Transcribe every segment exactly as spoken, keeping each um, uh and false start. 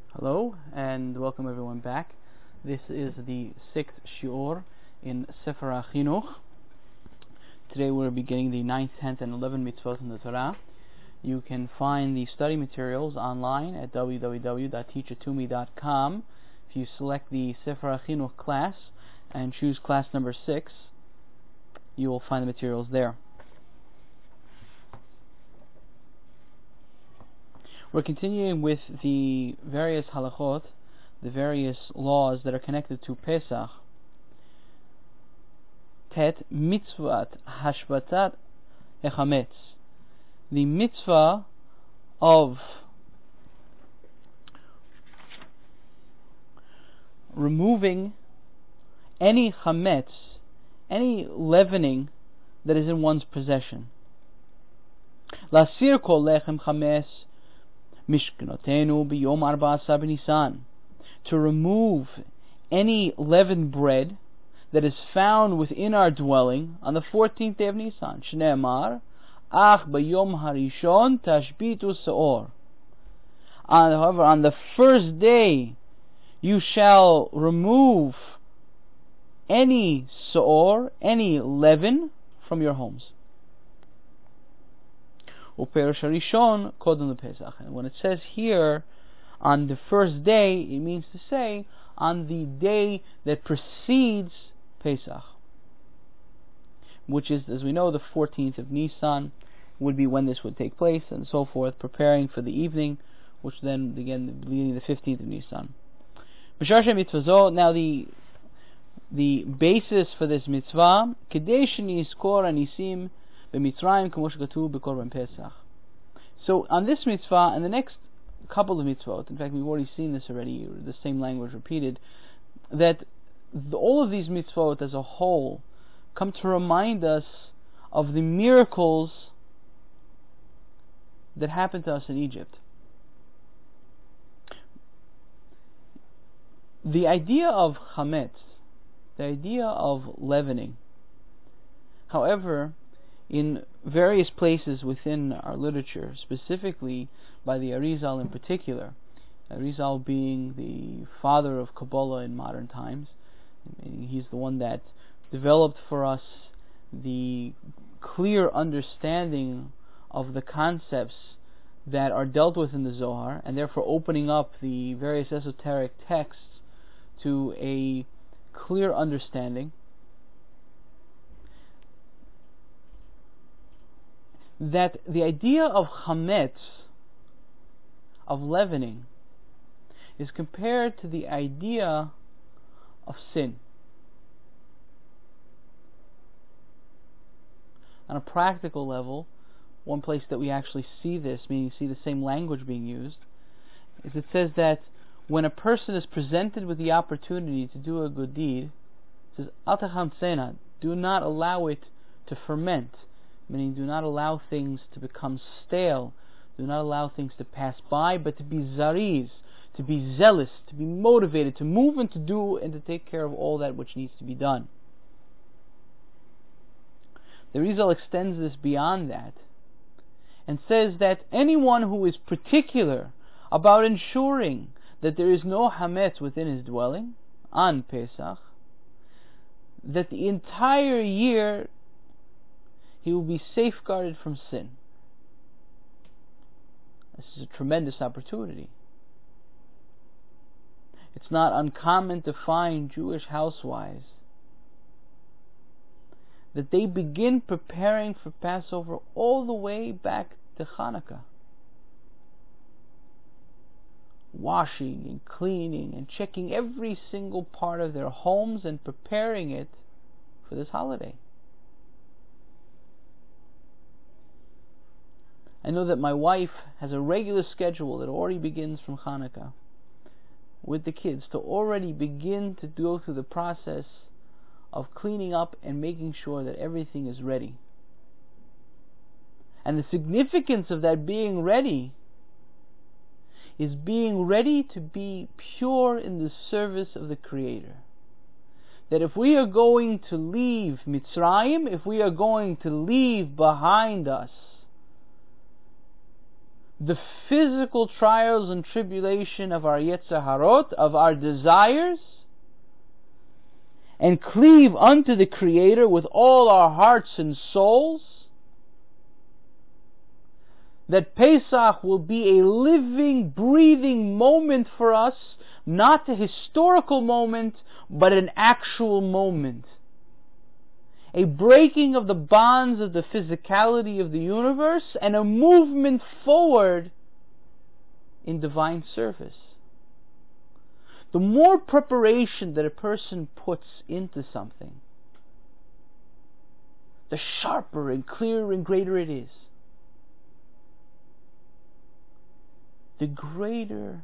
Hello and welcome everyone back. This is the sixth shiur in Sefer HaChinuch. Today we're beginning the ninth, tenth, and eleventh mitzvot in the Torah. You can find the study materials online at w w w dot teach it to me dot com. If you select the Sefer HaChinuch class and choose class number six, you will find the materials there. We're continuing with the various halachot, the various laws that are connected to Pesach. Tet mitzvat hashbatat echametz, the mitzvah of removing any chametz, any leavening that is in one's possession. Lasir kol lechem chametz Mishkanotenu b'yom arba asar b'Nisan, to remove any leavened bread that is found within our dwelling on the fourteenth day of Nisan. Shneimar, ach b'yom harishon tashbitu seor. However, on the first day you shall remove any seor, any leaven from your homes. Uperush harishon kodem lePesach. And when it says here on the first day, it means to say on the day that precedes Pesach, which is, as we know, the fourteenth of Nisan would be when this would take place, and so forth, preparing for the evening, which then again the beginning of the fifteenth of Nisan. Now the the basis for this mitzvah, Kedei sheniskor anisim. So on this mitzvah and the next couple of mitzvot, in fact we've already seen this already, the same language repeated, that the, all of these mitzvot as a whole come to remind us of the miracles that happened to us in Egypt. The idea of chametz, the idea of leavening, however, in various places within our literature, specifically by the Arizal in particular, Arizal being the father of Kabbalah in modern times, he's the one that developed for us the clear understanding of the concepts that are dealt with in the Zohar, and therefore opening up the various esoteric texts to a clear understanding. That the idea of chametz, of leavening, is compared to the idea of sin. On a practical level, one place that we actually see this, meaning see the same language being used, is it says that when a person is presented with the opportunity to do a good deed, it says, Al tachansena, do not allow it to ferment. Meaning, do not allow things to become stale, do not allow things to pass by, but to be zariz, to be zealous, to be motivated, to move and to do and to take care of all that which needs to be done. The Rizal extends this beyond that and says that anyone who is particular about ensuring that there is no hametz within his dwelling on Pesach, that the entire year he will be safeguarded from sin. This is a tremendous opportunity. It's not uncommon to find Jewish housewives that they begin preparing for Passover all the way back to Hanukkah. Washing and cleaning and checking every single part of their homes and preparing it for this holiday. I know that my wife has a regular schedule that already begins from Hanukkah with the kids to already begin to go through the process of cleaning up and making sure that everything is ready. And the significance of that being ready is being ready to be pure in the service of the Creator. That if we are going to leave Mitzrayim, if we are going to leave behind us the physical trials and tribulation of our Yetzer Harot, of our desires, and cleave unto the Creator with all our hearts and souls, that Pesach will be a living, breathing moment for us, not a historical moment, but an actual moment. A breaking of the bonds of the physicality of the universe and a movement forward in divine service. The more preparation that a person puts into something, the sharper and clearer and greater it is. The greater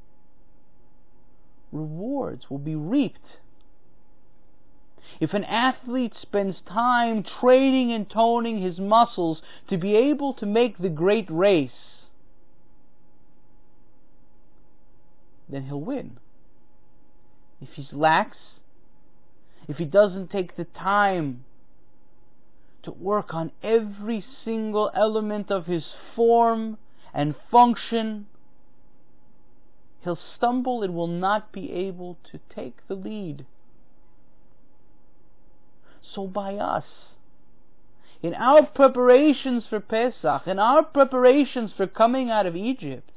rewards will be reaped. If an athlete spends time training and toning his muscles to be able to make the great race, then he'll win. If he's lax, if he doesn't take the time to work on every single element of his form and function, he'll stumble and will not be able to take the lead. So by us, in our preparations for Pesach, in our preparations for coming out of Egypt,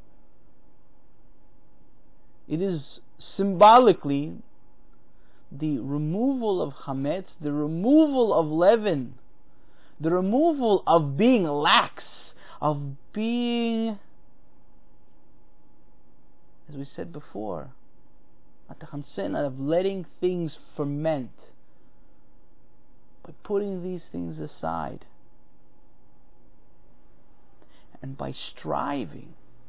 it is symbolically the removal of chametz, the removal of leaven, the removal of being lax, of being, as we said before, of letting things ferment, by putting these things aside, and by striving,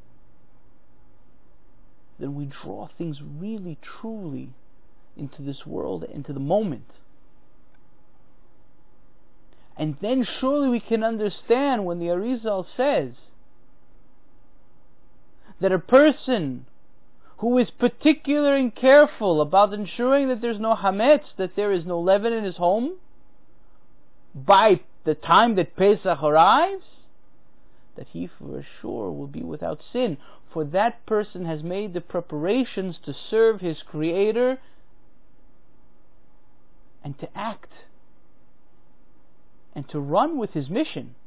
then we draw things really, truly into this world, into the moment. And then surely we can understand when the Arizal says that a person who is particular and careful about ensuring that there's no hametz, that there is no leaven in his home, by the time that Pesach arrives, that he for sure will be without sin. For that person has made the preparations to serve his Creator and to act and to run with his mission.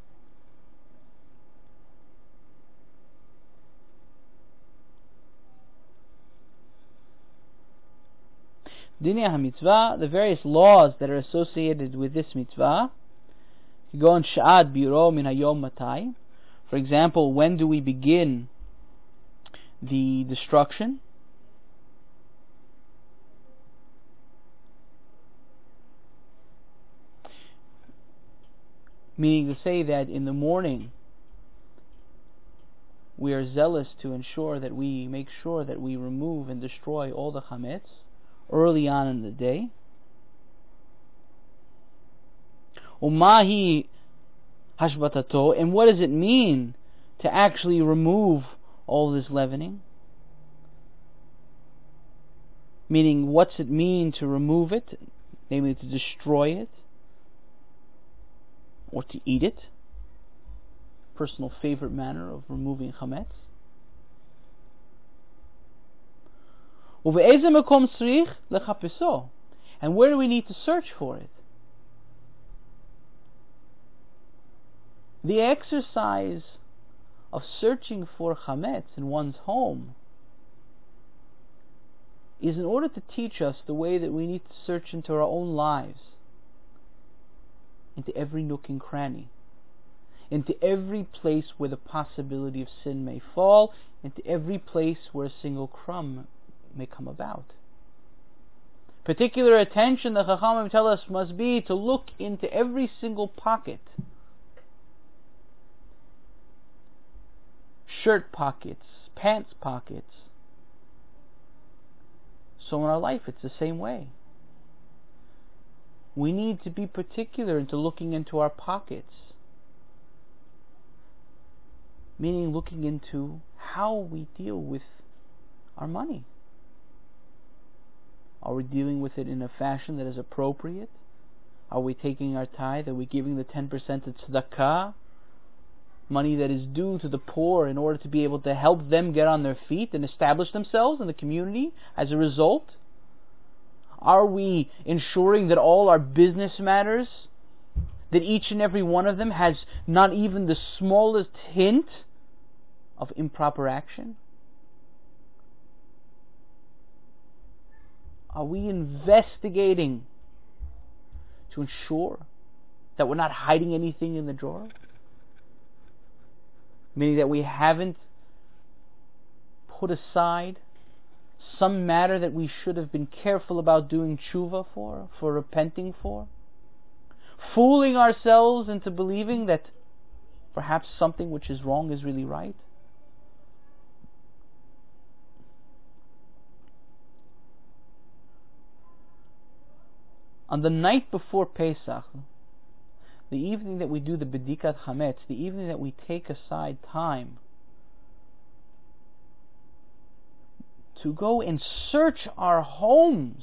Dinei HaMitzvah, the various laws that are associated with this mitzvah, you go on Sha'ad Biro Min Hayom Matai. For example, when do we begin the destruction? Meaning to say that in the morning we are zealous to ensure that we make sure that we remove and destroy all the chametz early on in the day. Umahi hashbatato, and what does it mean to actually remove all this leavening? Meaning, what's it mean to remove it? Namely, to destroy it or to eat it. Personal favorite manner of removing chametz. And where do we need to search for it? The exercise of searching for chametz in one's home is in order to teach us the way that we need to search into our own lives, into every nook and cranny, into every place where the possibility of sin may fall, into every place where a single crumb may come about. Particular attention, the Chachamim tell us, must be to look into every single pocket. Shirt pockets, pants pockets. So in our life it's the same way. We need to be particular into looking into our pockets. Meaning looking into how we deal with our money. Are we dealing with it in a fashion that is appropriate? Are we taking our tithe? Are we giving the ten percent to tzedakah? money that is due to the poor in order to be able to help them get on their feet and establish themselves in the community as a result? Are we ensuring that all our business matters, that each and every one of them has not even the smallest hint of improper action? Are we investigating to ensure that we're not hiding anything in the drawer? Meaning that we haven't put aside some matter that we should have been careful about doing tshuva for, for repenting for? Fooling ourselves into believing that perhaps something which is wrong is really right? On the night before Pesach, the evening that we do the Bedikat Hametz, the evening that we take aside time to go and search our homes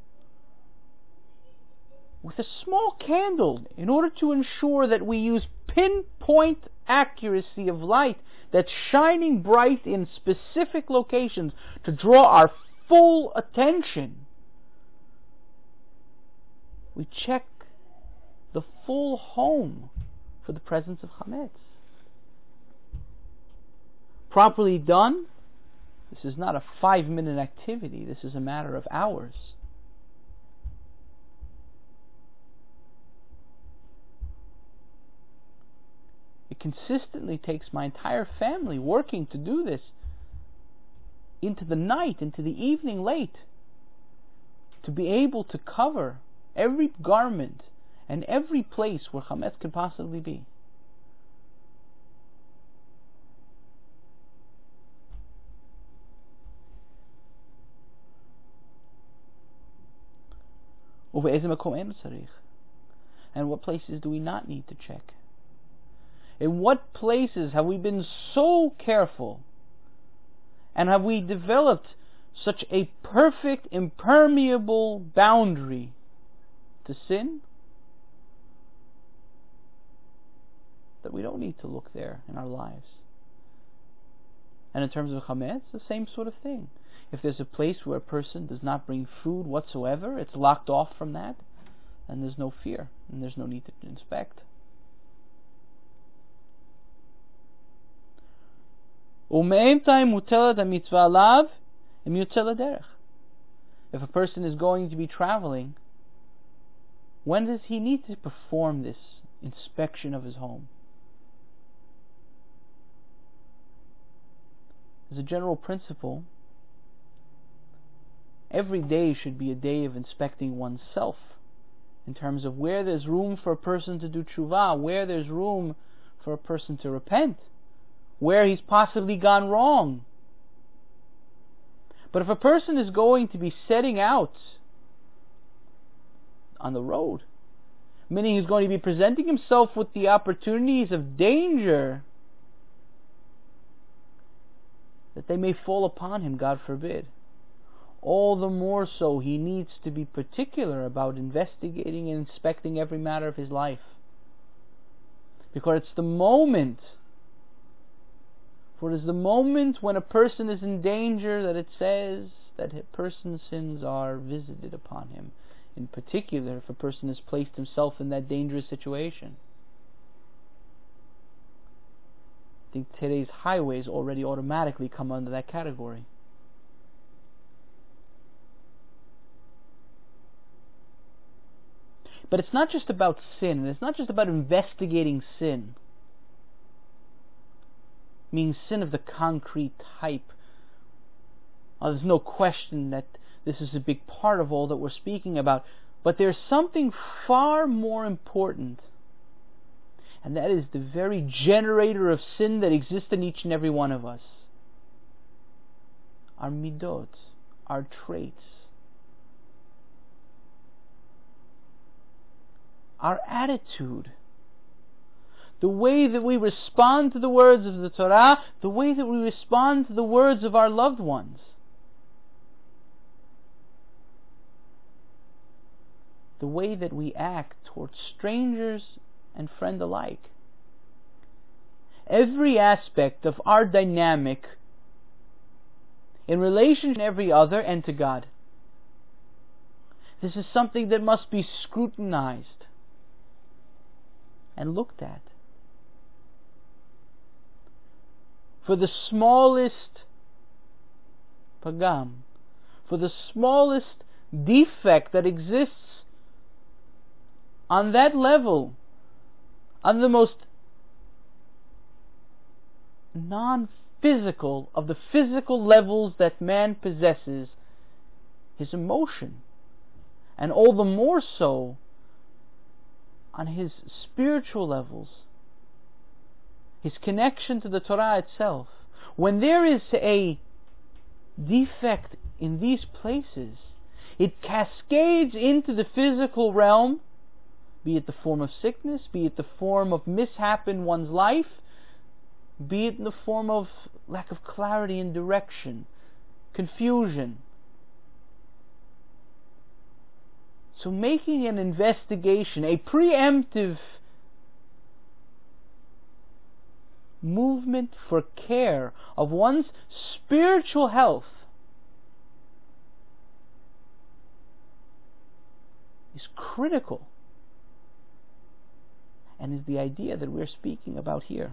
with a small candle in order to ensure that we use pinpoint accuracy of light that's shining bright in specific locations to draw our full attention. We check the full home for the presence of Chametz. Properly done, this is not a five-minute activity. This is a matter of hours. It consistently takes my entire family working to do this into the night, into the evening late, to be able to cover every garment and every place where Chametz could possibly be. And what places do we not need to check? In what places have we been so careful and have we developed such a perfect, impermeable boundary to sin that we don't need to look there in our lives? And in terms of Chametz, the same sort of thing. If there's a place where a person does not bring food whatsoever, it's locked off from that, and there's no fear, and there's no need to inspect. If a person is going to be traveling, when does he need to perform this inspection of his home? As a general principle, every day should be a day of inspecting oneself in terms of where there's room for a person to do tshuva, where there's room for a person to repent, where he's possibly gone wrong. But if a person is going to be setting out on the road, meaning he's going to be presenting himself with the opportunities of danger that they may fall upon him, God forbid, all the more so he needs to be particular about investigating and inspecting every matter of his life. Because it's the moment, for it is the moment when a person is in danger that it says that a person's sins are visited upon him. In particular, if a person has placed himself in that dangerous situation. I think today's highways already automatically come under that category. But it's not just about sin, and it's not just about investigating sin, meaning sin of the concrete type. Oh, there's no question that this is a big part of all that we're speaking about, but there's something far more important, and that is the very generator of sin that exists in each and every one of us. Our midot, our traits, our attitude, the way that we respond to the words of the Torah, the way that we respond to the words of our loved ones, the way that we act towards strangers and friend alike. every aspect of our dynamic in relation to every other and to God. This is something that must be scrutinized and looked at. For the smallest pagam, for the smallest defect that exists on that level, on the most non-physical of the physical levels that man possesses, his emotion, and all the more so on his spiritual levels, his connection to the Torah itself. When there is a defect in these places, it cascades into the physical realm, be it the form of sickness, be it the form of mishap in one's life, be it in the form of lack of clarity and direction, confusion. So making an investigation, a preemptive movement for care of one's spiritual health is critical, and is the idea that we're speaking about here.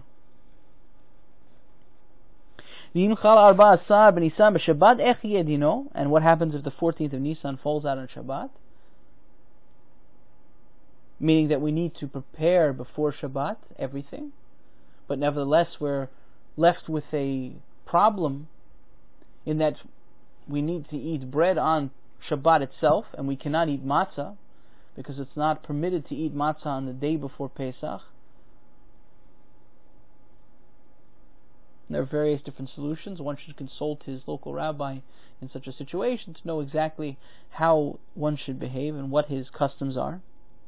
And what happens if the fourteenth of Nisan falls out on Shabbat? Meaning that we need to prepare before Shabbat everything, but nevertheless we're left with a problem in that we need to eat bread on Shabbat itself, and we cannot eat matzah because it's not permitted to eat matzah on the day before Pesach. There are various different solutions. One should consult his local rabbi in such a situation to know exactly how one should behave and what his customs are.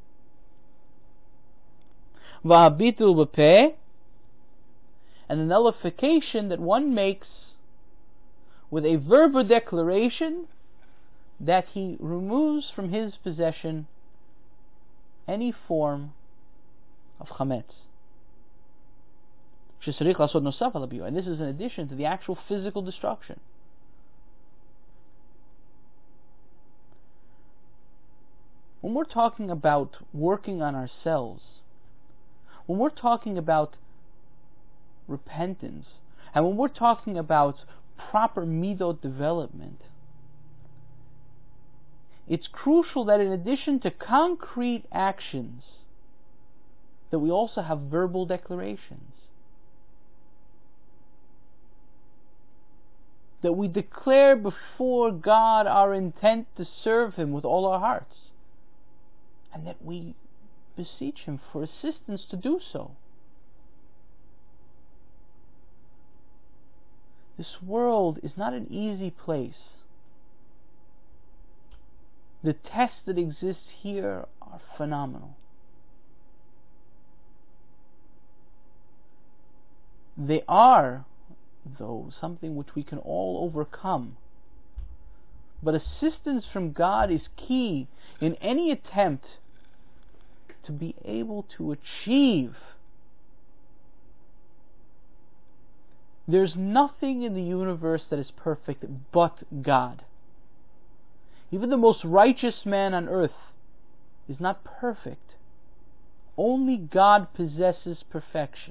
V'habitul b'peh, and the nullification that one makes with a verbal declaration that he removes from his possession any form of chametz. And this is in addition to the actual physical destruction. When we're talking about working on ourselves, when we're talking about repentance, and when we're talking about proper midot development, it's crucial that in addition to concrete actions, that we also have verbal declarations. That we declare before God our intent to serve Him with all our hearts, and that we beseech Him for assistance to do so. This world is not an easy place. The tests that exist here are phenomenal. They are, though, something which we can all overcome. But assistance from God is key in any attempt to be able to achieve. There's nothing in the universe that is perfect but God. Even the most righteous man on earth is not perfect. Only God possesses perfection.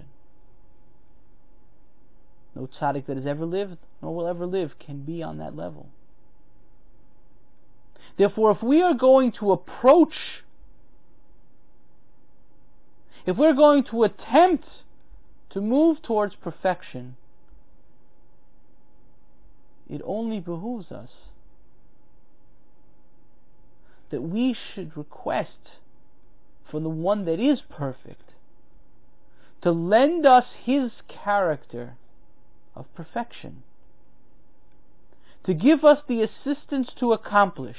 No tzaddik that has ever lived, nor will ever live, can be on that level. Therefore, if we are going to approach, if we're going to attempt to move towards perfection, it only behooves us that we should request from the one that is perfect to lend us His character of perfection, to give us the assistance to accomplish.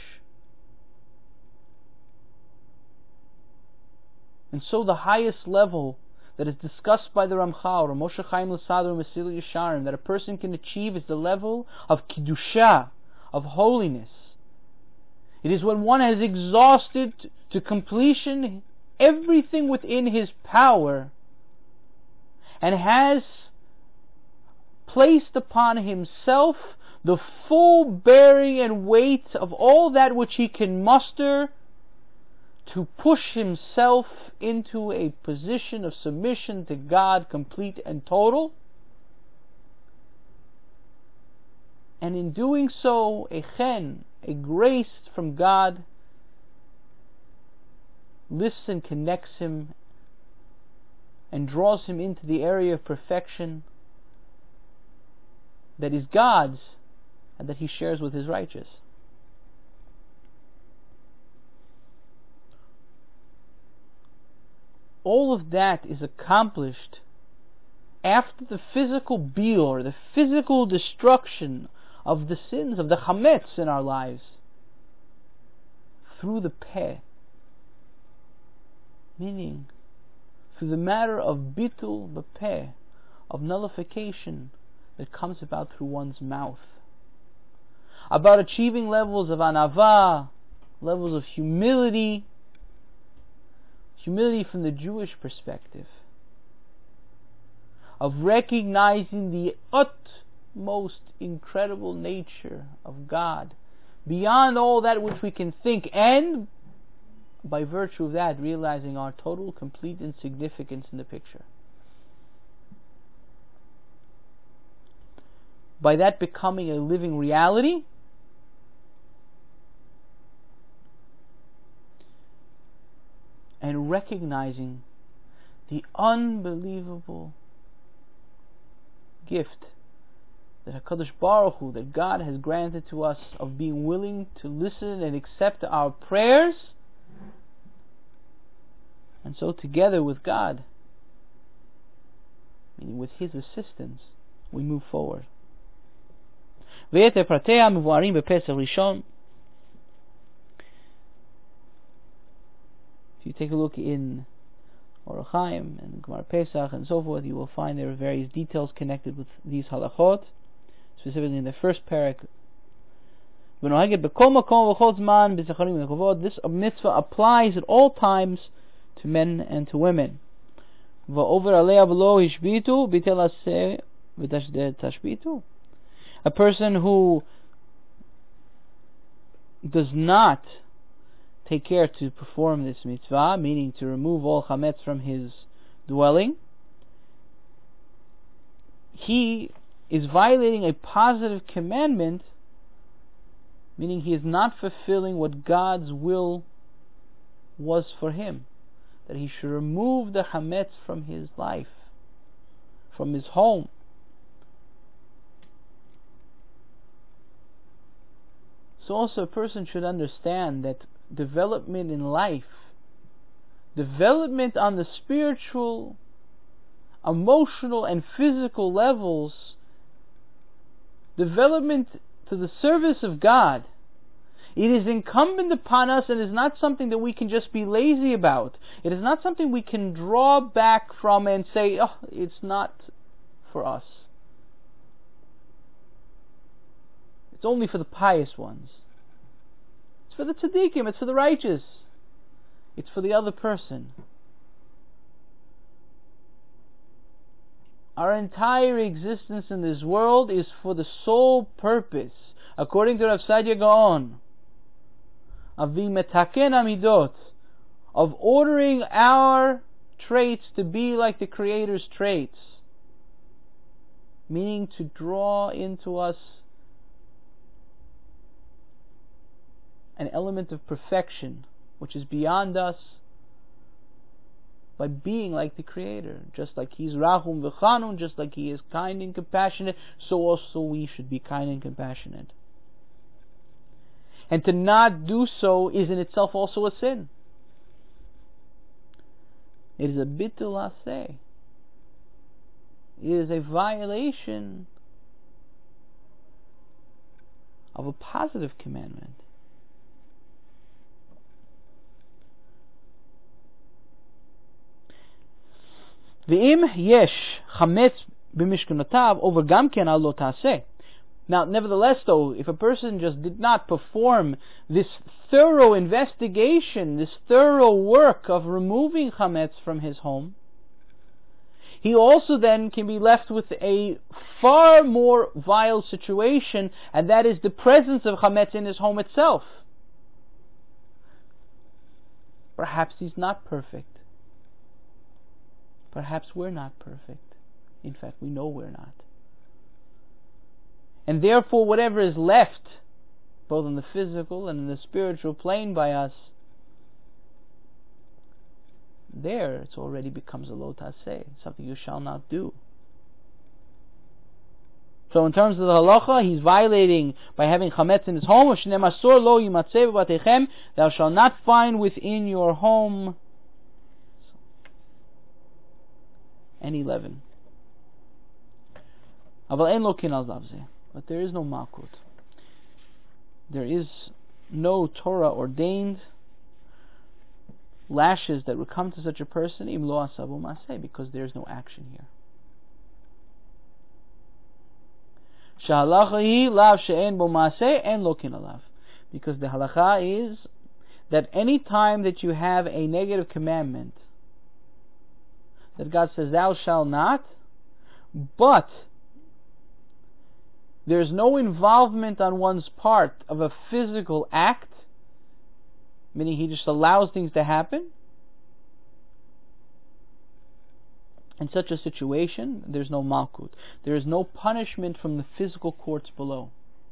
And so the highest level that is discussed by the Ramchal, or Moshe Chaim Luzzatto, or Mesillat Yesharim, that a person can achieve is the level of Kiddusha, of holiness. It is when one has exhausted to completion everything within his power, and has placed upon himself the full bearing and weight of all that which he can muster to push himself into a position of submission to God, complete and total. And in doing so, a chen, a grace from God, lifts and connects him and draws him into the area of perfection that is God's and that he shares with his righteous. All of that is accomplished after the physical biur, the physical destruction of the sins, of the chametz in our lives, through the peh, meaning through the matter of bitul b'peh, of nullification that comes about through one's mouth, about achieving levels of anava, levels of humility, humility from the Jewish perspective, of recognizing the utmost incredible nature of God, beyond all that which we can think, and by virtue of that realizing our total, complete insignificance in the picture. By that becoming a living reality, and recognizing the unbelievable gift that HaKadosh Baruch Hu, that God has granted to us, of being willing to listen and accept our prayers, and so together with God, meaning with His assistance, we move forward. ויתר פרטיה מבוארים בפסח ראשון. If you take a look in Orach Chaim and Gemara Pesach and so forth, you will find there are various details connected with these halachot, specifically in the first parak. This mitzvah applies at all times to men and to women. A person who does not take care to perform this mitzvah, meaning to remove all chametz from his dwelling, he is violating a positive commandment, meaning he is not fulfilling what God's will was for him, that he should remove the chametz from his life, from his home. So also a person should understand that development in life, development on the spiritual, emotional and physical levels, development to the service of God, it is incumbent upon us, and is not something that we can just be lazy about. It is not something we can draw back from and say, oh, it's not for us. It's only for the pious ones. It's for the tzaddikim, it's for the righteous. It's for the other person. Our entire existence in this world is for the sole purpose, according to Rav Saadia Gaon, of the metaken amidot, of ordering our traits to be like the Creator's traits, meaning to draw into us an element of perfection which is beyond us, by being like the Creator. Just like He's Rahum v'Chanun, just like He is kind and compassionate, so also we should be kind and compassionate. And to not do so is in itself also a sin. It is a bitul aseh. It is a violation of a positive commandment. V'im yesh chametz b'mishkanotav over gamken al lo taseh. Now, nevertheless, though, if a person just did not perform this thorough investigation, this thorough work of removing chametz from his home, he also then can be left with a far more vile situation, and that is the presence of chametz in his home itself. Perhaps he's not perfect. Perhaps we're not perfect. In fact, we know we're not. And therefore, whatever is left, both in the physical and in the spiritual plane by us, there it already becomes a lo taseh, something you shall not do. So in terms of the halacha, he's violating by having chametz in his home. Lo yimatzeh b'batechem, thou shalt not find within your home any leaven. Aval ein lo kin al zavzeh. But there is no malkut. There is no Torah ordained lashes that would come to such a person, im lo asabu maseh, because there is no action here. Shahalacha hi lav she'en bo maseh en lo kin alav, because the halacha is that any time that you have a negative commandment, that God says thou shalt not, but there's no involvement on one's part of a physical act, meaning he just allows things to happen. In such a situation, there's no malkut. There is no punishment from the physical courts below.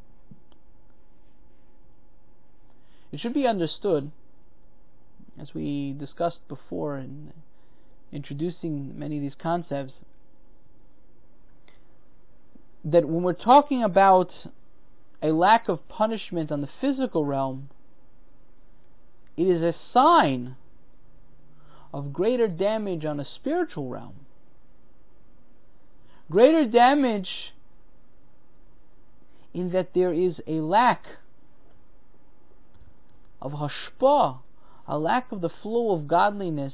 It should be understood, as we discussed before in introducing many of these concepts, that when we're talking about a lack of punishment on the physical realm, it is a sign of greater damage on a spiritual realm. Greater damage in that there is a lack of hashpah, a lack of the flow of godliness,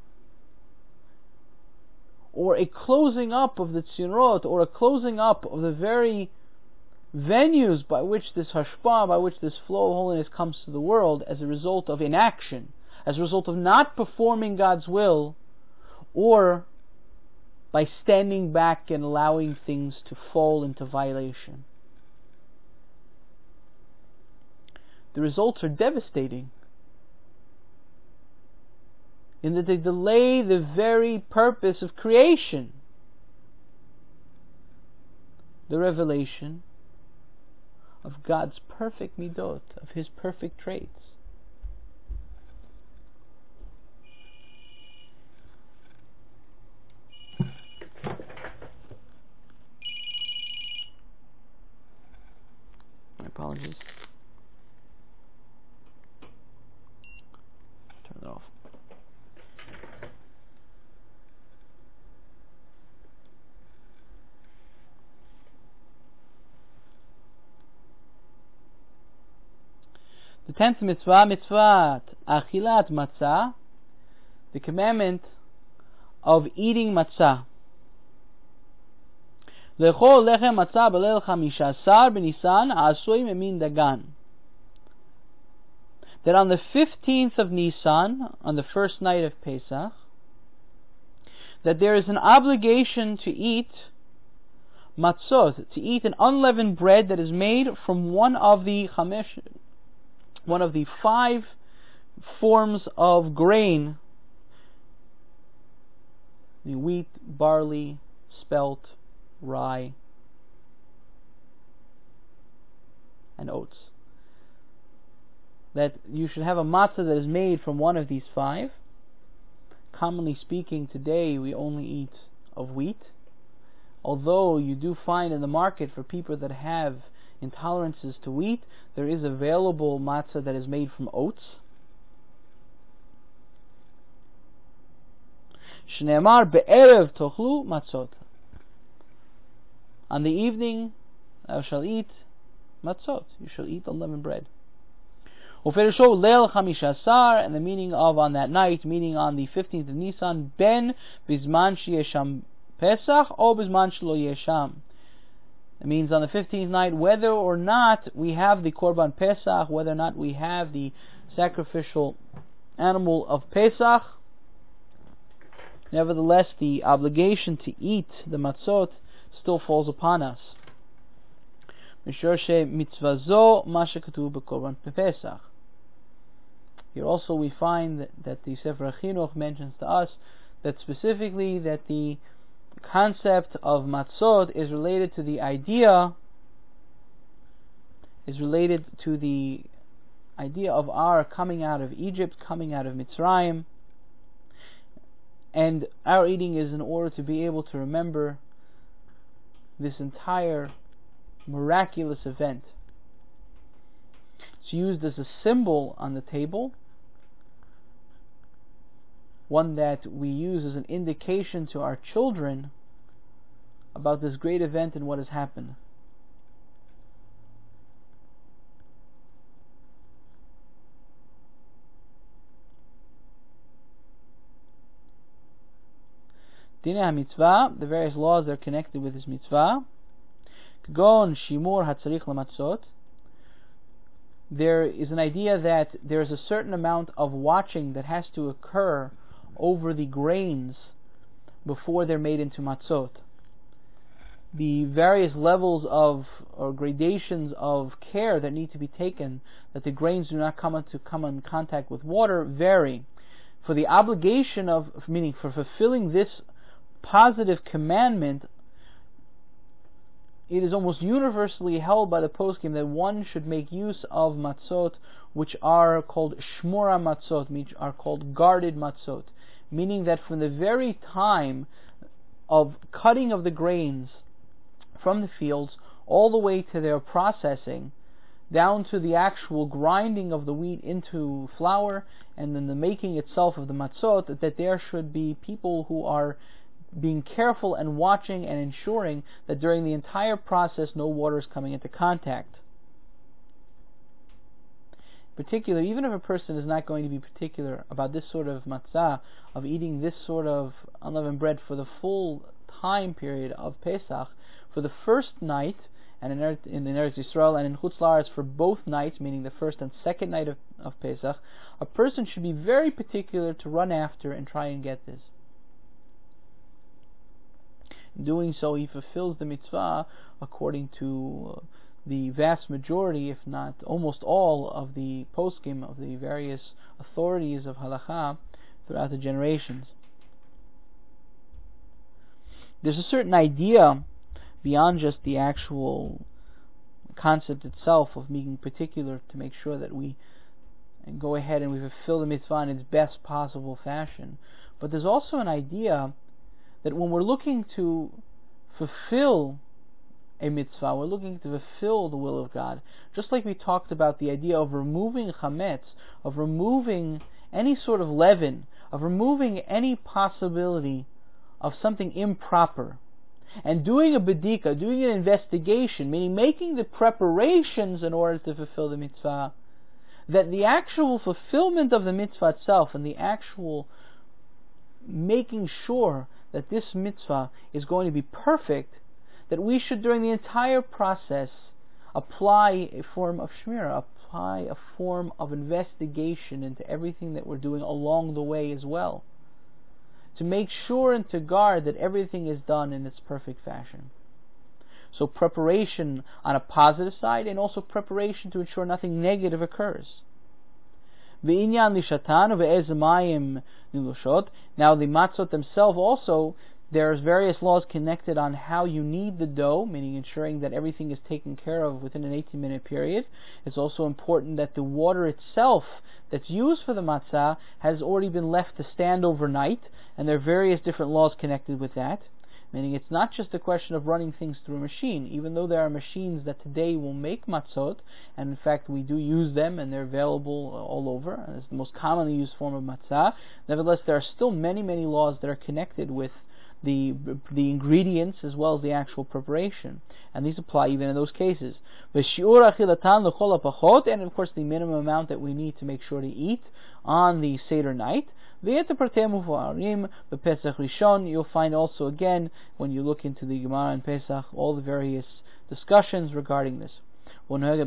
or a closing up of the tzirot, or a closing up of the very venues by which this hashpah, by which this flow of holiness comes to the world, as a result of inaction, as a result of not performing God's will, or by standing back and allowing things to fall into violation. The results are devastating, in that they delay the very purpose of creation, the revelation of God's perfect midot, of His perfect traits. My apologies. Turn it off. The tenth mitzvah, mitzvah achilat matzah, the commandment of eating matzah. Lechol lechem matzah b'leil chamishasar b'Nisan ha'asui memin dagan. That on the fifteenth of Nisan, on the first night of Pesach, that there is an obligation to eat matzot, to eat an unleavened bread that is made from one of the chamesh, one of the five forms of grain: the wheat, barley, spelt, rye, and oats. That you should have a matzah that is made from one of these five. Commonly speaking, today we only eat of wheat, although you do find in the market, for people that have intolerances to wheat, there is available matzah that is made from oats. Shneimar be'erev tochlu matzot. On the evening thou shalt eat matzot. You shall eat unleavened bread. Uferesho leil chamishasar, and the meaning of on that night, meaning on the fifteenth of Nisan, ben bizman sheyesham pesach o bizman shelo yesham. It means on the fifteenth night, whether or not we have the Korban Pesach, whether or not we have the sacrificial animal of Pesach, nevertheless the obligation to eat the matzot still falls upon us. Here also we find that, that the Sefer HaChinuch mentions to us that specifically that the concept of matzot is related to the idea is related to the idea of our coming out of Egypt, coming out of Mitzrayim, and our eating is in order to be able to remember this entire miraculous event. It's used as a symbol on the table, one that we use as an indication to our children about this great event and what has happened. Dinei HaMitzvah, the various laws that are connected with this mitzvah. K'gon shimur hatzarich lamatzot. There is an idea that there is a certain amount of watching that has to occur over the grains before they're made into matzot. The various levels of or gradations of care that need to be taken that the grains do not come into come in contact with water vary. For the obligation of, meaning for fulfilling this positive commandment, it is almost universally held by the poskim that one should make use of matzot which are called shmura matzot, which are called guarded matzot, meaning that from the very time of cutting of the grains from the fields all the way to their processing, down to the actual grinding of the wheat into flour, and then the making itself of the matzot, that there should be people who are being careful and watching and ensuring that during the entire process no water is coming into contact. In particular, even if a person is not going to be particular about this sort of matzah, of eating this sort of unleavened bread for the full time period of Pesach, for the first night, and in Eretz, in Eretz Yisrael and in Chutz La'aretz for both nights, meaning the first and second night of, of Pesach, a person should be very particular to run after and try and get this. In doing so, he fulfills the mitzvah according to uh, the vast majority, if not almost all, of the poskim, of the various authorities of halakha throughout the generations. There's a certain idea beyond just the actual concept itself of being particular to make sure that we go ahead and we fulfill the mitzvah in its best possible fashion. But there's also an idea that when we're looking to fulfill a mitzvah, we're looking to fulfill the will of God. Just like we talked about the idea of removing chametz, of removing any sort of leaven, of removing any possibility of something improper, and doing a bedika, doing an investigation, meaning making the preparations in order to fulfill the mitzvah, that the actual fulfillment of the mitzvah itself and the actual making sure that this mitzvah is going to be perfect, that we should during the entire process apply a form of shmirah, apply a form of investigation into everything that we're doing along the way as well, to make sure and to guard that everything is done in its perfect fashion. So preparation on a positive side, and also preparation to ensure nothing negative occurs. Now the matzot themselves also, there's various laws connected on how you knead the dough, meaning ensuring that everything is taken care of within an eighteen minute period. It's also important that the water itself that's used for the matzah has already been left to stand overnight, and there are various different laws connected with that. Meaning it's not just a question of running things through a machine, even though there are machines that today will make matzot, and in fact we do use them and they're available all over, and it's the most commonly used form of matzah. Nevertheless, there are still many, many laws that are connected with the the ingredients as well as the actual preparation, and these apply even in those cases. And of course the minimum amount that we need to make sure to eat on the Seder night. You'll find also again, when you look into the Gemara and Pesach, all the various discussions regarding this. This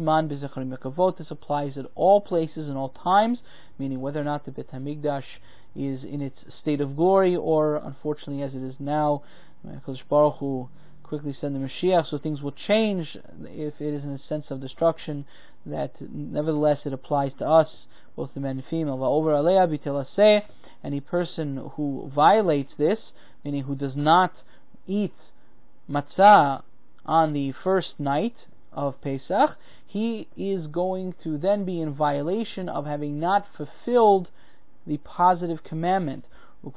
applies at all places and all times, meaning whether or not the Beit HaMikdash is in its state of glory, or unfortunately as it is now, HaKadosh Baruch Hu quickly send the Mashiach, so things will change if it is in a sense of destruction, that nevertheless it applies to us, both the men and female. Over Alea bitelaseh, any person who violates this, meaning who does not eat matzah on the first night of Pesach, he is going to then be in violation of having not fulfilled the positive commandment. And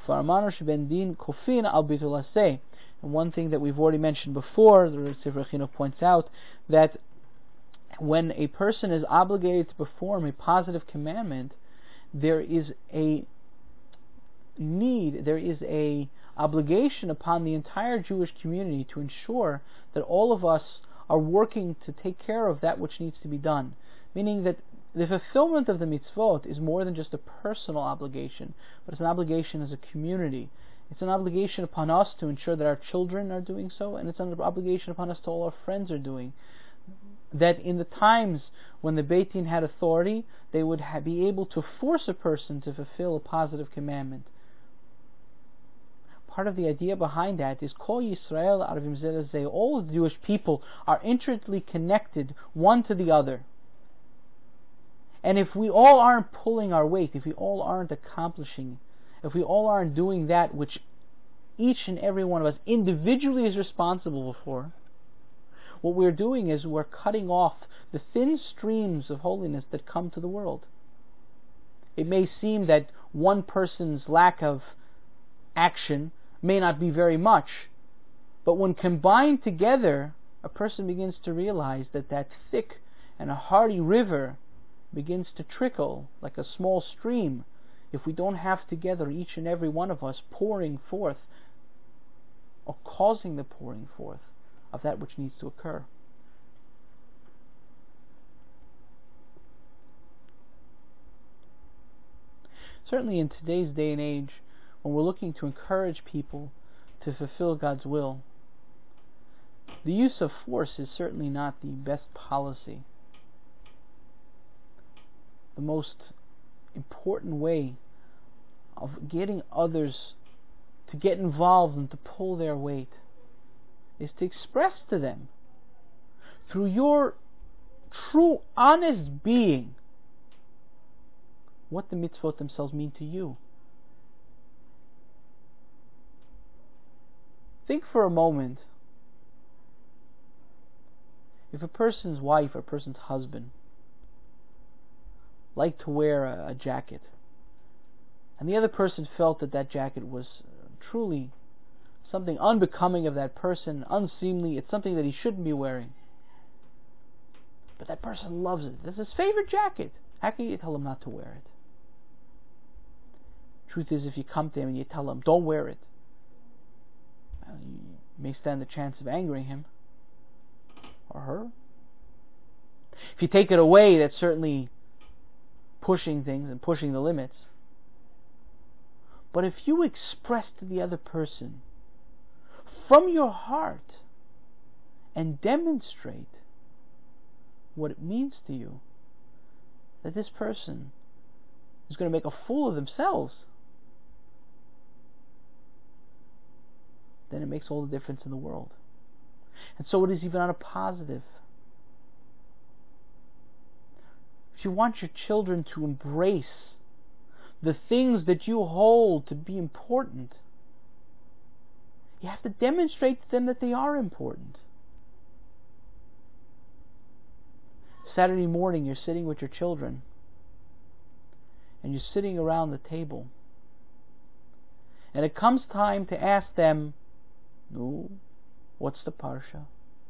one thing that we've already mentioned before, the Sefer Chinuch points out, that when a person is obligated to perform a positive commandment, there is a need, there is a obligation upon the entire Jewish community to ensure that all of us are working to take care of that which needs to be done. Meaning that the fulfillment of the mitzvot is more than just a personal obligation, but it's an obligation as a community. It's an obligation upon us to ensure that our children are doing so, and it's an obligation upon us to all our friends are doing. That in the times when the Beit Din had authority, they would ha- be able to force a person to fulfill a positive commandment. Part of the idea behind that is Kol Yisrael Arvim Zeh Lezeh. All of the Jewish people are intricately connected one to the other. And if we all aren't pulling our weight, if we all aren't accomplishing, if we all aren't doing that which each and every one of us individually is responsible for, what we're doing is we're cutting off the thin streams of holiness that come to the world. It may seem that one person's lack of action may not be very much, but when combined together, a person begins to realize that that thick and a hearty river begins to trickle like a small stream if we don't have together each and every one of us pouring forth or causing the pouring forth of that which needs to occur. Certainly in today's day and age, when we're looking to encourage people to fulfill God's will, the use of force is certainly not the best policy. The most important way of getting others to get involved and to pull their weight is to express to them, through your true, honest being, what the mitzvot themselves mean to you. Think for a moment, if a person's wife or a person's husband liked to wear a, a jacket, and the other person felt that that jacket was truly something unbecoming of that person, unseemly, it's something that he shouldn't be wearing, but that person loves it, it's his favorite jacket, how can you tell him not to wear it? Truth is, if you come to him and you tell him, don't wear it, well, you may stand the chance of angering him or her. If you take it away, that's certainly pushing things and pushing the limits. But if you express to the other person from your heart and demonstrate what it means to you, that this person is going to make a fool of themselves, then it makes all the difference in the world. And so it is even on a positive. If you want your children to embrace the things that you hold to be important, you have to demonstrate to them that they are important. Saturday morning, you're sitting with your children, and you're sitting around the table, and it comes time to ask them, no, what's the parsha?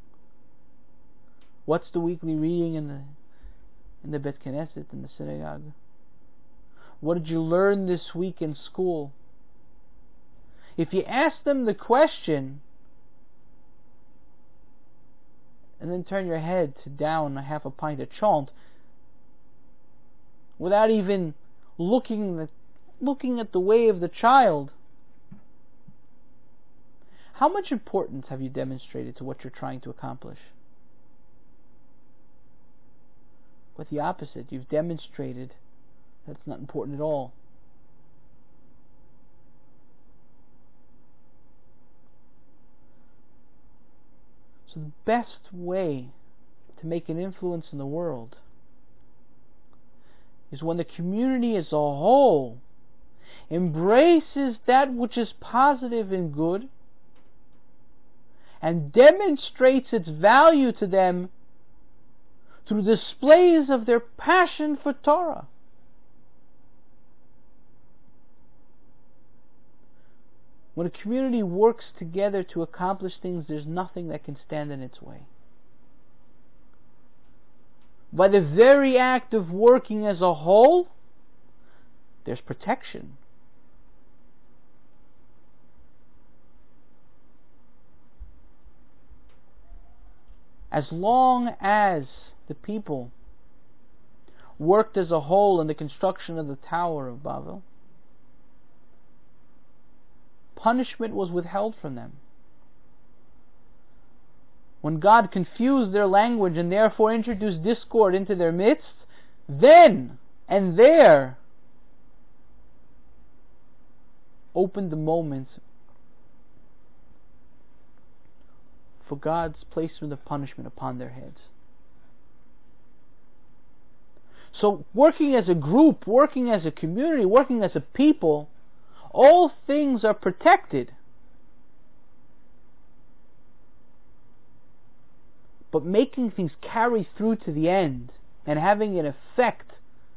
What's the weekly reading in the in the Bet Knesset, in the synagogue? What did you learn this week in school? If you ask them the question and then turn your head to down a half a pint of chont without even looking at, looking at the way of the child, how much importance have you demonstrated to what you're trying to accomplish? But the opposite, you've demonstrated that it's not important at all. So the best way to make an influence in the world is when the community as a whole embraces that which is positive and good and demonstrates its value to them through displays of their passion for Torah. When a community works together to accomplish things, there's nothing that can stand in its way. By the very act of working as a whole, there's protection. As long as the people worked as a whole in the construction of the Tower of Babel, punishment was withheld from them. When God confused their language and therefore introduced discord into their midst, then and there opened the moment for God's placement of punishment upon their heads. So working as a group, working as a community, working as a people, all things are protected. But making things carry through to the end and having an effect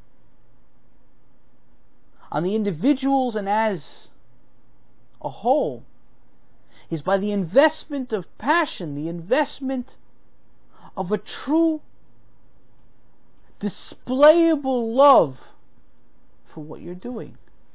on the individuals and as a whole is by the investment of passion, the investment of a true displayable love for what you're doing.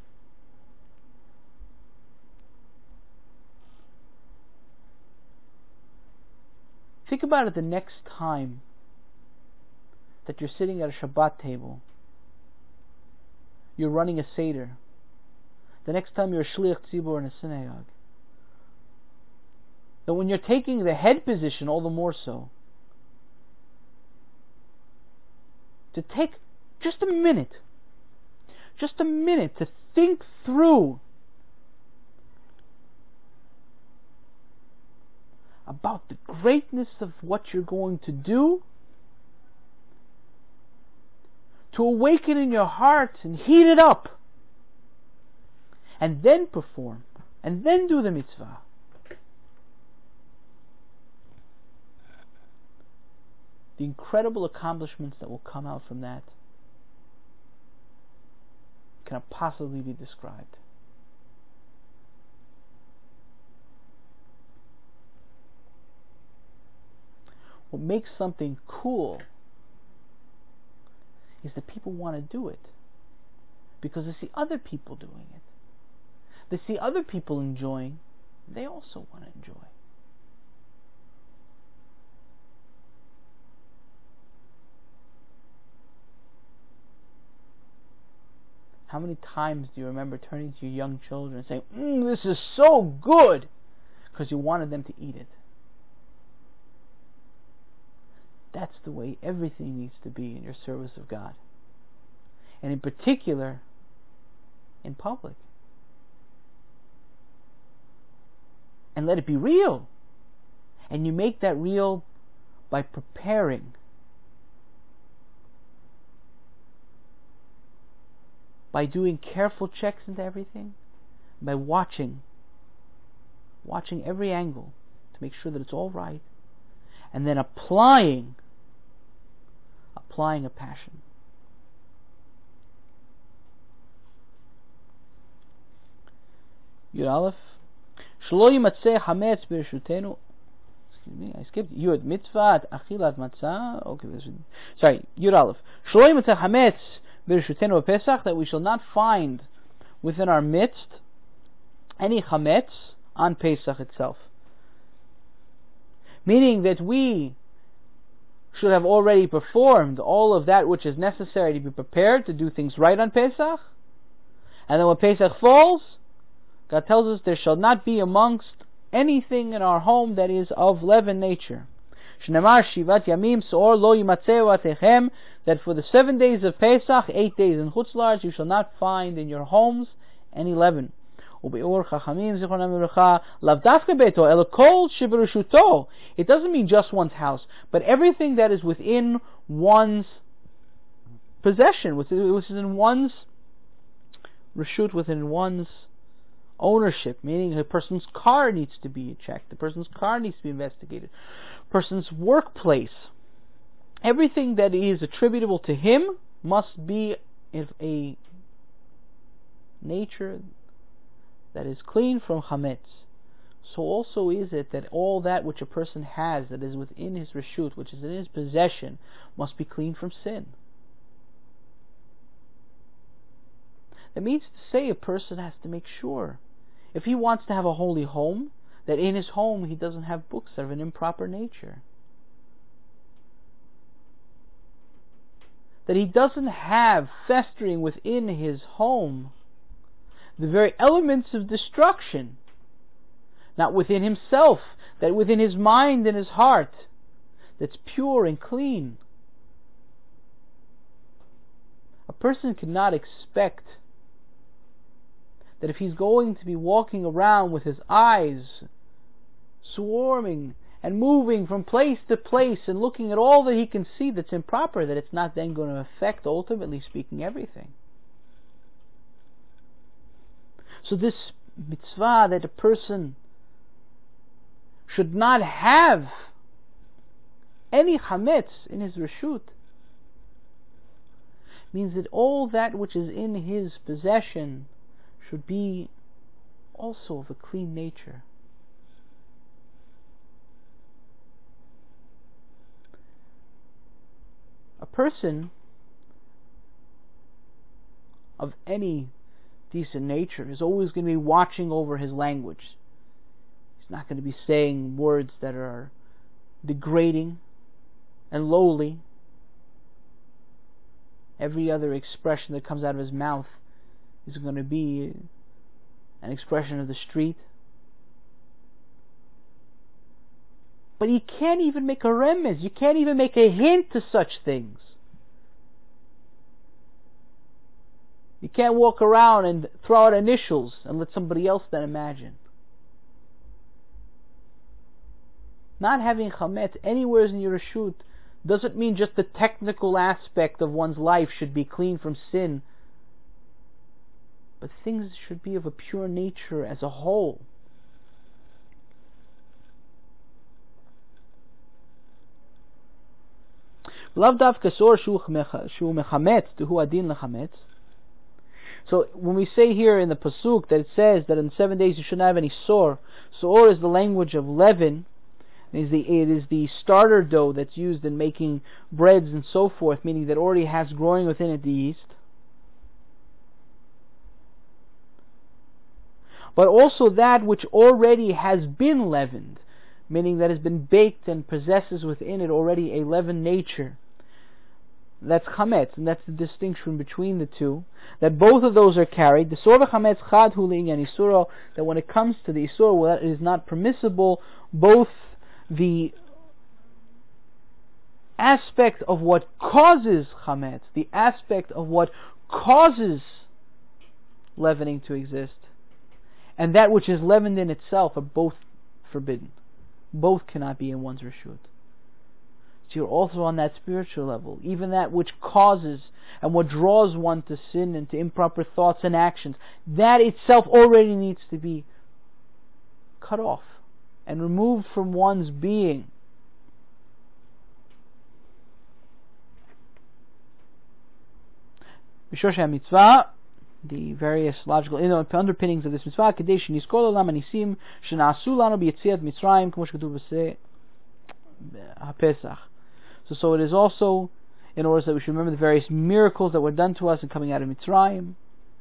Think about it the next time that you're sitting at a Shabbat table, you're running a Seder, the next time you're a Shliach Tzibur in a synagogue, that when you're taking the head position, all the more so, to take just a minute, just a minute to think through about the greatness of what you're going to do, to awaken in your heart and heat it up, and then perform, and then do the mitzvah. The incredible accomplishments that will come out from that cannot possibly be described. What makes something cool is that people want to do it because they see other people doing it. They see other people enjoying, they also want to enjoy. How many times do you remember turning to your young children and saying, mm, this is so good, because you wanted them to eat it? That's the way everything needs to be in your service of God. And in particular, in public. And let it be real. And you make that real by preparing, by doing careful checks into everything, by watching, watching every angle to make sure that it's all right, and then applying, applying a passion. Yud Aleph, Shlo yimatzeh hametz b'reshutenu. Excuse me, I skipped Yud mitzvah achilat matzah. Okay, sorry, Yud Aleph. Shlo yimatzeh hametz b'reshutenu b'Pesach, that we shall not find within our midst any chametz on Pesach itself. Meaning that we should have already performed all of that which is necessary to be prepared to do things right on Pesach. And then when Pesach falls, God tells us there shall not be amongst anything in our home that is of leaven nature. Shnemar shivat yamim soor lo yimatzeu atechem, that for the seven days of Pesach, eight days in Chutz La'aretz, you shall not find in your homes any leaven. It doesn't mean just one's house, but everything that is within one's possession, which is in one's reshut, within one's ownership, meaning a person's car needs to be checked, the person's car needs to be investigated, person's workplace. Everything that is attributable to him must be of a nature that is clean from chametz. So also is it that all that which a person has that is within his reshut, which is in his possession, must be clean from sin. That means to say a person has to make sure, if he wants to have a holy home, that in his home he doesn't have books that are of an improper nature. That he doesn't have festering within his home the very elements of destruction, not within himself, that within his mind and his heart, that's pure and clean. A person cannot expect that if he's going to be walking around with his eyes swarming and moving from place to place and looking at all that he can see that's improper, that it's not then going to affect, ultimately speaking, everything. So this mitzvah that a person should not have any chametz in his reshut means that all that which is in his possession should be also of a clean nature. A person of any decent nature is always going to be watching over his language. He's not going to be saying words that are degrading and lowly. Every other expression that comes out of his mouth is going to be an expression of the street. But you can't even make a remez, you can't even make a hint to such things. You can't walk around and throw out initials and let somebody else then imagine. Not having chametz anywhere in your reshut doesn't mean just the technical aspect of one's life should be clean from sin, but things should be of a pure nature as a whole. So when we say here in the pasuk that it says that in seven days you shouldn't have any sor, sor is the language of leaven. It is the it is the starter dough that's used in making breads and so forth, meaning that already has growing within it the yeast. But also that which already has been leavened, meaning that has been baked and possesses within it already a leavened nature. That's chametz, and that's the distinction between the two. That both of those are carried. The sor v'chametz chad hu li'inyan isuro. That when it comes to the isur, well, that is not permissible. Both the aspect of what causes chametz, the aspect of what causes leavening to exist, and that which is leavened in itself are both forbidden. Both cannot be in one's reshut. So you're also on that spiritual level. Even that which causes and what draws one to sin and to improper thoughts and actions, that itself already needs to be cut off and removed from one's being. B'shor mitzvah, the various logical underpinnings of this mitzvah, Kedei shenizkor l'olam hanisim shena'asu lanu b'yetziat Mitzrayim, k'mo shekatuv b'seh HaPesach. So, so it is also in order that we should remember the various miracles that were done to us in coming out of Mitzrayim.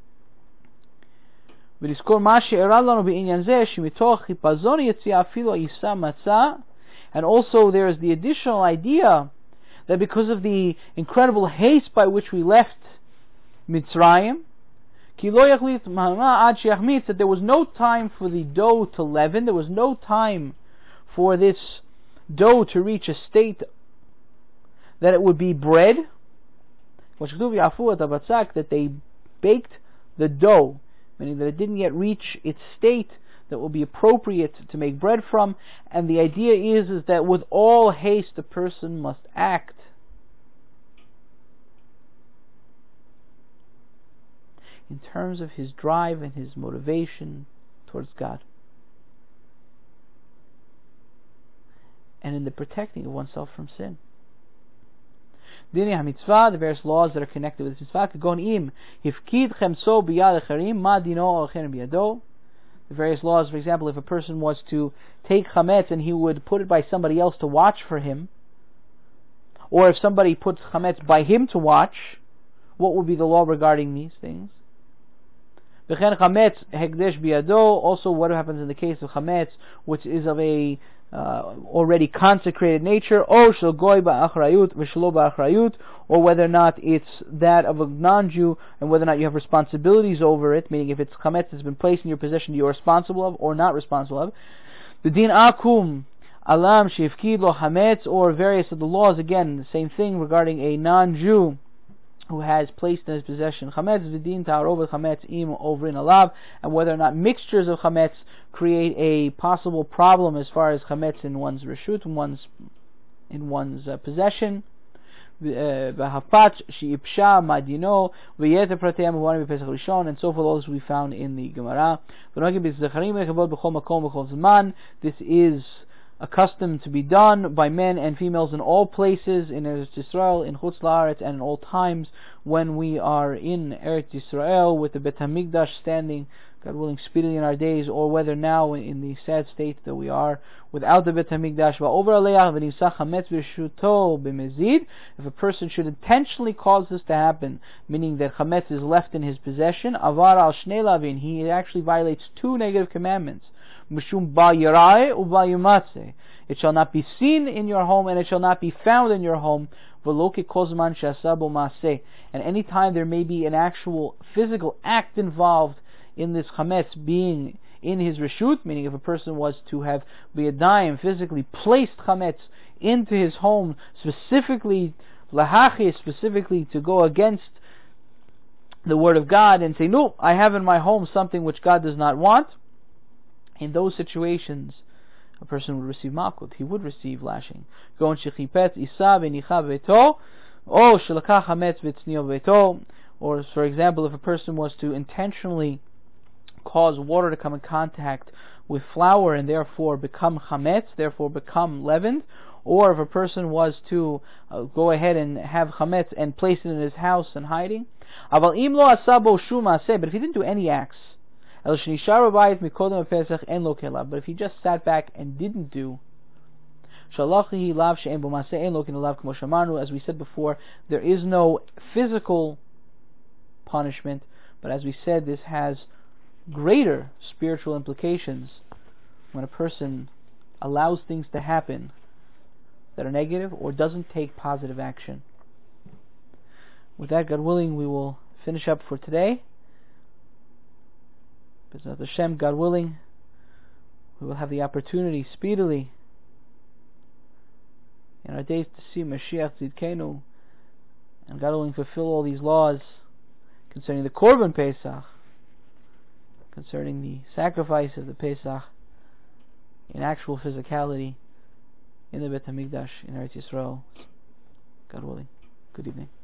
And also there is the additional idea that because of the incredible haste by which we left Mitzrayim, that there was no time for the dough to leaven, there was no time for this dough to reach a state that it would be bread, that they baked the dough, meaning that it didn't yet reach its state that will be appropriate to make bread from, and the idea is, is that with all haste a person must act. In terms of his drive and his motivation towards God, and in the protecting of oneself from sin. Dini HaMitzvah, the various laws that are connected with this mitzvah, Kagon im hifkid chemso biyad acharim ma dino achen biyado. The various laws, for example, if a person was to take chametz and he would put it by somebody else to watch for him, or if somebody puts chametz by him to watch, what would be the law regarding these things? V'chen chametz hekdesh biyado. Also, what happens in the case of chametz, which is of a uh, already consecrated nature, or shel goy ba'achrayut v'shelo ba'achrayut, or whether or not it's that of a non-Jew, and whether or not you have responsibilities over it, meaning if it's chametz that's been placed in your possession, you're responsible of or not responsible of. The din akum alam shefkid lo chametz, or various of the laws, again, the same thing regarding a non-Jew who has placed in his possession chametz, v'din ta'arov chametz im ovrin alav, and whether or not mixtures of chametz create a possible problem as far as chametz in one's reshut, in one's in one's uh, possession. V'hafpach she'ipsha madino v'yeter prateim uvanim b'pesach rishon, and so forth. All this we found in the Gemara. This is accustomed to be done by men and females in all places, in Eretz Yisrael, in Chutz La'aretz, and in all times when we are in Eretz Yisrael with the Bet HaMikdash standing, God willing, speedily in our days, or whether now in the sad state that we are without the Bet HaMikdash. If a person should intentionally cause this to happen, meaning that chametz is left in his possession, avar al shnei lavin, he actually violates two negative commandments. Mishum ba yirae uba yumatze. It shall not be seen in your home, and it shall not be found in your home. V'lo kekozman she'asa bo maaseh. And any time there may be an actual physical act involved in this chametz being in his reshut, meaning if a person was to have biyadayim physically placed chametz into his home, specifically lahachi, specifically to go against the word of God and say, no, I have in my home something which God does not want. In those situations, a person would receive malkut. He would receive lashing. Or, for example, if a person was to intentionally cause water to come in contact with flour and therefore become chametz, therefore become leavened, or if a person was to uh, go ahead and have chametz and place it in his house and hiding. But if he didn't do any acts, but if he just sat back and didn't do, as we said before, there is no physical punishment, but as we said, this has greater spiritual implications when a person allows things to happen that are negative or doesn't take positive action. With that, God willing, we will finish up for today. B'ezrat Hashem, God willing, we will have the opportunity speedily in our days to see Mashiach Tzidkenu, and God willing fulfill all these laws concerning the Korban Pesach, concerning the sacrifice of the Pesach in actual physicality in the Bet HaMikdash in Eretz Yisrael. God willing. Good evening.